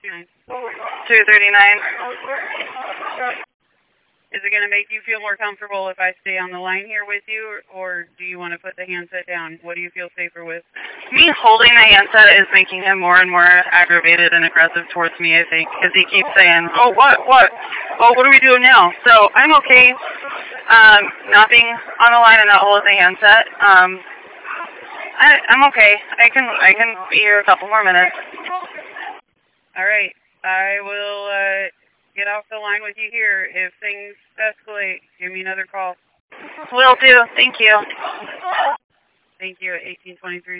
239. Is it going to make you feel more comfortable if I stay on the line here with you, or do you want to put the handset down? What do you feel safer with? Me holding the handset is making him more and more aggravated and aggressive towards me, I think, because he keeps saying, oh, what? Oh, what do we do now? So I'm okay not being on the line and not holding the handset. I'm okay. I can be here a couple more minutes. All right. I will get off the line with you here. If things escalate, give me another call. Will do. Thank you. Thank you at 1823.